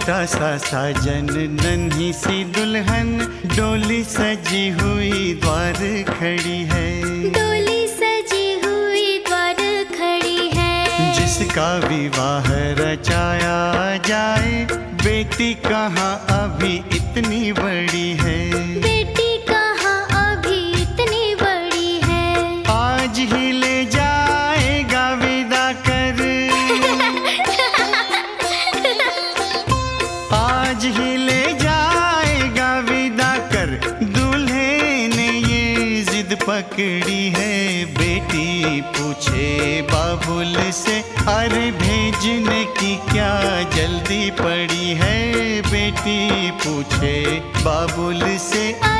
छोटा सा साजन नन्ही सी दुल्हन, डोली सजी हुई द्वार खड़ी है। डोली सजी हुई द्वार खड़ी है। जिसका विवाह रचाया जाए, बेटी कहाँ अभी इतनी बड़ी है। बेटी कहाँ अभी इतनी बड़ी है। आज ही ले जाएगा विदा कर, आज ही ले जाएगा विदा कर। दूल्हे ने ये जिद पकड़ी है, बेटी पूछे बाबुल से, अरे भेजने की क्या जल्दी पड़ी है। बेटी पूछे बाबुल से,